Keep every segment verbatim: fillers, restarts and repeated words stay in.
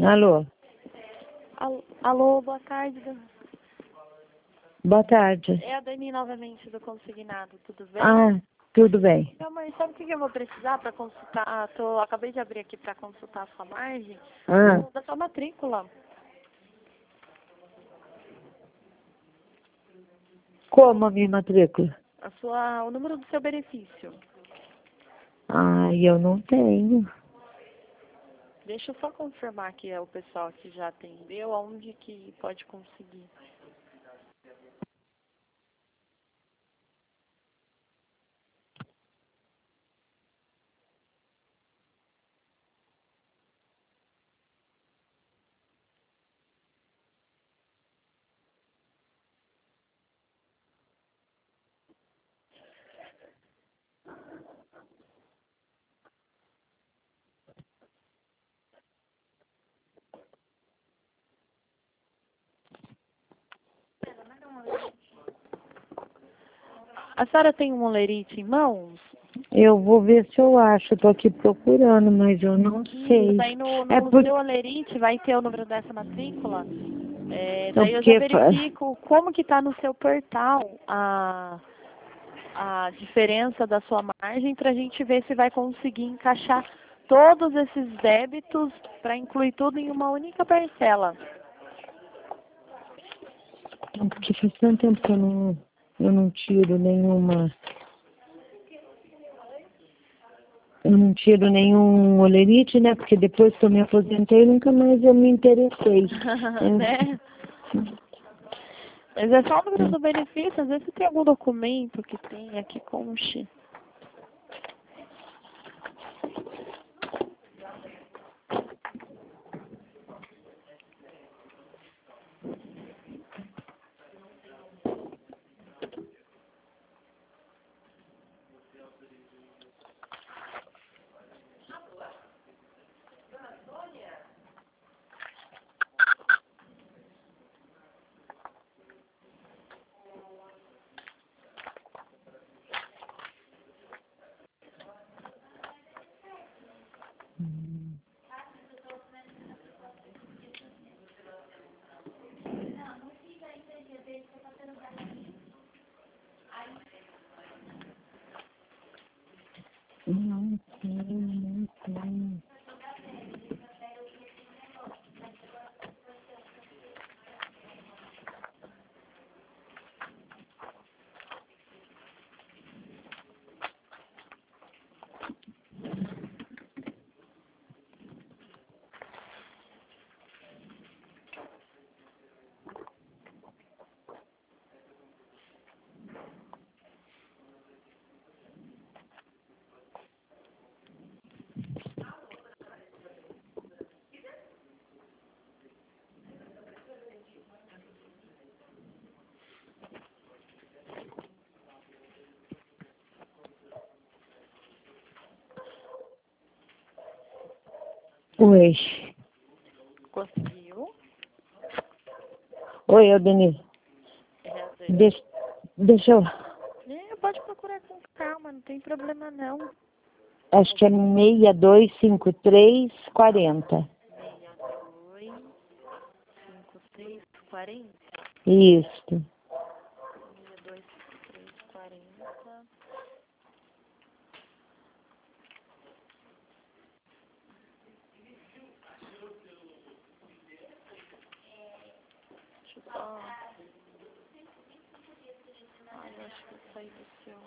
Alô? Alô, alô, boa tarde. Boa tarde. É a Dani novamente do Consignado, tudo bem? Ah, tudo bem. Meu mãe, sabe o que eu vou precisar para consultar? Tô, acabei de abrir aqui para consultar a sua margem Ah, do- da sua matrícula. como a minha matrícula? A sua, o número do seu benefício. Ah, eu não tenho. Deixa eu só confirmar que é o pessoal que já atendeu, aonde que pode conseguir. A senhora tem um molerite em mãos? Eu vou ver se eu acho. Tô aqui procurando, mas eu não Isso, sei. daí no, É no por... seu olerite vai ter o número dessa matrícula. É, Então, daí eu já porque... fa- verifico como que está no seu portal a, a diferença da sua margem para a gente ver se vai conseguir encaixar todos esses débitos para incluir tudo em uma única parcela. Não, porque faz tanto tempo que eu não, eu não tiro nenhuma... Eu não tiro nenhum olerite, né? Porque depois que eu me aposentei, nunca mais eu me interessei. Né? Mas é só o número do benefício, às vezes tem algum documento que tenha que conste. Não sei, não sei. Oi. Conseguiu? Oi, ô Denise. É, a Dani. Deixa, deixa eu... É, pode procurar com calma, não tem problema não. Acho que é seis dois cinco três quatro zero. seis dois cinco seis quarenta. Isso. seis dois cinco três quarenta. Deixa eu só... Ai, eu acho que eu saí do seu...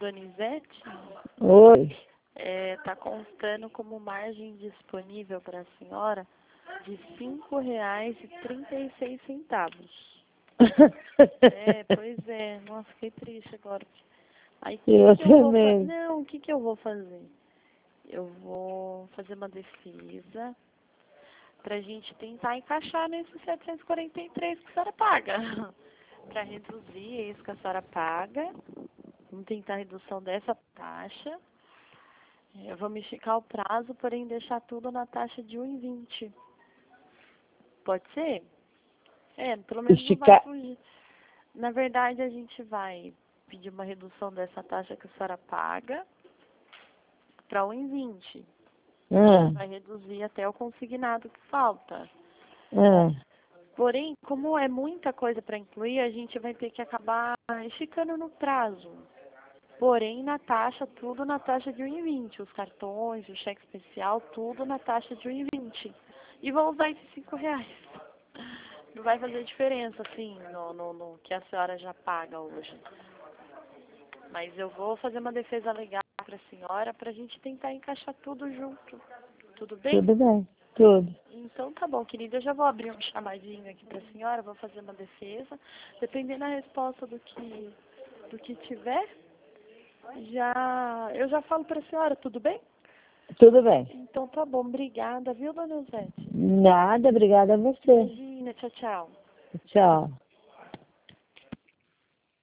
Donizete? Oi. É, tá constando como margem disponível para a senhora de cinco reais e trinta e seis centavos. É, pois é. Nossa, fiquei triste agora. Aí, o que, Eu que eu vou fazer? também. Não, o que, que eu vou fazer? Eu vou fazer uma defesa pra gente tentar encaixar nesses setecentos e quarenta e três que a senhora paga. Pra reduzir isso que a senhora paga. Vamos tentar a redução dessa taxa. É, vamos esticar o prazo, porém deixar tudo na taxa de um e vinte. Pode ser? É, pelo menos não vai Esticar. fugir. Na verdade, a gente vai pedir uma redução dessa taxa que a senhora paga para um e vinte. Ah, Vai reduzir até o consignado que falta. ah, Porém, como é muita coisa para incluir, a gente vai ter que acabar esticando no prazo. Porém, na taxa, tudo na taxa de um e vinte. Os cartões, o cheque especial, tudo na taxa de um e vinte. E vou usar esses cinco reais. Não vai fazer diferença, assim, no, no, no que a senhora já paga hoje. Mas eu vou fazer uma defesa legal para a senhora para a gente tentar encaixar tudo junto. Tudo bem? tudo bem, tudo. Então tá bom, querida. Eu já vou abrir um chamadinho aqui para a senhora, vou fazer uma defesa. Dependendo da resposta do que, do que tiver, já, eu já falo para a senhora, tudo bem? Tudo bem. Então tá bom, obrigada, viu, dona Zete? Nada, obrigada a você. Imagina, tchau, tchau. Tchau.